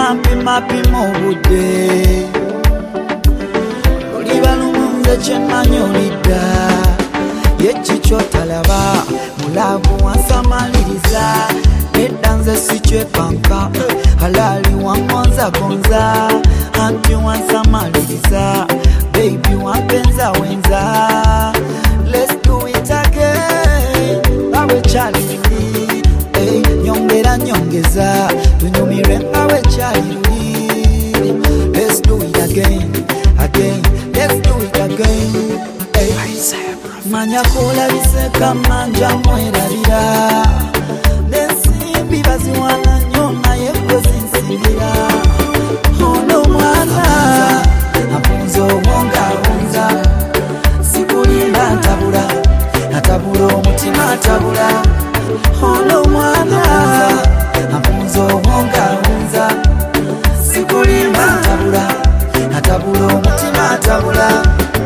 mpima obudde oliba lumunze kyemmanyi olidda yekikyo talaba mulavu wansamaliriza nedda nze sikyepanka halali wangonzagonza anti wansamaliriza baby wampenza wenza let's do it again bawe chali nyongera nyongeza tunyumire bawe chali let's do it again let's do it again manya kola biseka manja mwerabira nesimbi baziwana nyona yekozinsingira ono mwana apunzo wonga unza sikulinda natabula omutima atabula ono mwana apunzo wonga unza sikulinda natabula omutima atabula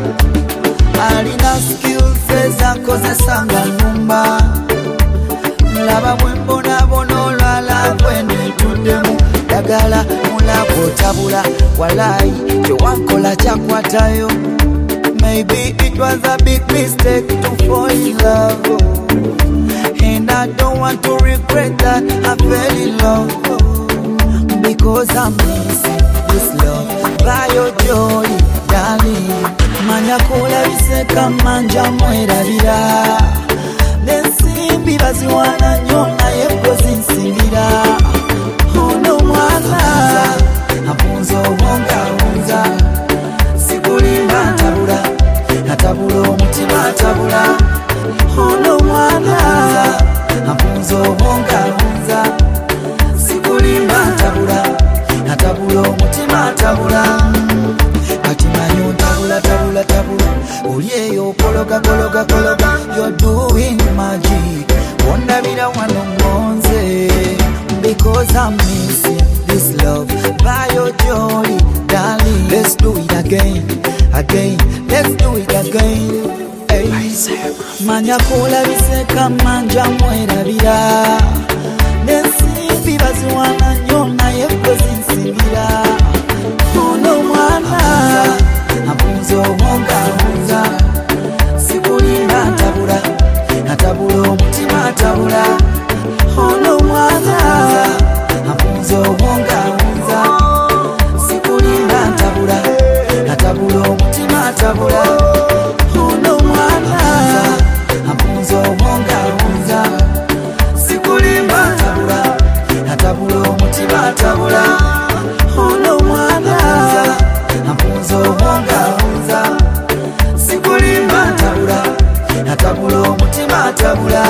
alina skills ezakozesanga nyumba mulaba bwembonabona olwala bwenetuddemu dagala mulako tabula walayi kyewankola kyakwatayo maybe it was a big mistake to fall in love and I don't want to regret that I fell in love because I'm missing this love by your joy darling manya kola biseka manja mwerabira nesimbi baziwana nyona yekozinsingira ono mwana apunzo wonga unza sikulimba natabula omutima atabula ono mwana apunzo wonga unza sikulimba natabula omutima atabula kati manyo tabula olieyo kologa you're doing magic wondabira wano ngonze because I'm missing this love by your joy darling let's do it again let's do it again manya kola biseka manja mwerabira nesimbi baziwana nyona yekozinsingira ono mwana apunzo wonga unza sikulinda natabula omutima atabula ono mwana apunzo wonga unza sikulinda natabula omutima atabula ono mwana apunzo wonga unza sikulimba natabula omutima atabula ono mwana apunzo wonga unza sikulimba natabula omutima atabula